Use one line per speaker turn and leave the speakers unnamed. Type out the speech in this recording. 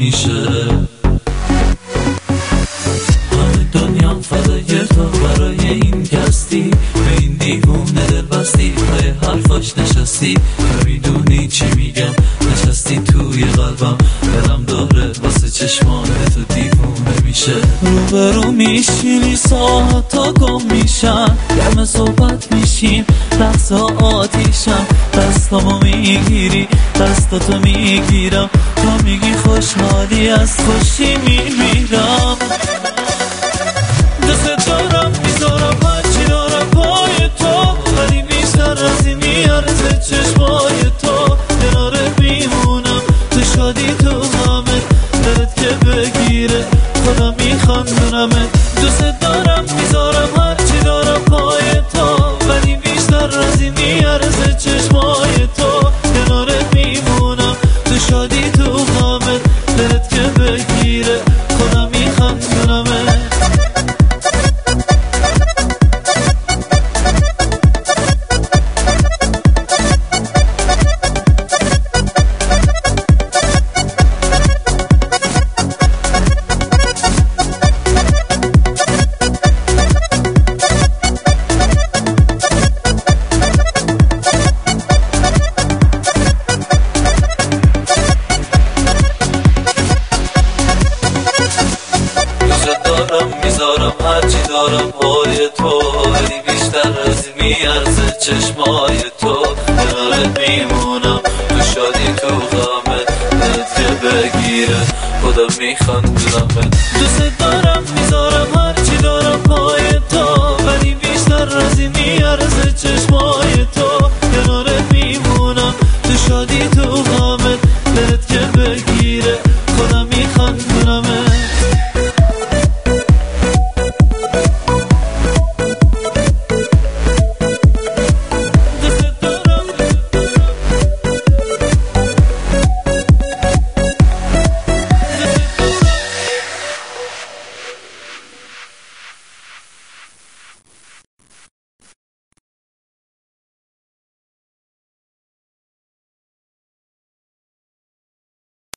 میشه. همه دنیا فدای تو، برای این کستی به این دیوونه دل بستی، پای حرفاش نشستی تو میدونی چی میگم، نشستی توی قلبم، دلم داره واسه چشمان تو دیوونه میشه. روبرو میشینی ساعت تا گم میشن، گرم صحبت میشیم رقص آتیشم، دستامو میگیری دستاتو میگیرم، تا میگی خوشحالی از خوشی میمیرم. دوست دارم میذارم هرچی دارم پای تو، ولی بیشتر از این میارزه چشمای تو، کنارت میمونم تو شادی تو همه، دلت که بگیره خودم میخندونمه. دوست دارم میذارم هرچی دارم پای تو، ولی بیشتر از این میارزه چشمای تو، کنارت میمونم تو شادی تو همه، دلت که بگیره خودم میخندونمه. میذارم هرچی دارم پای تو، ولی بیشتر از این میارزه چشمای تو، کنارت میمونم تو شادی تو غمت، دلت که بگیره خودم میخندونمت.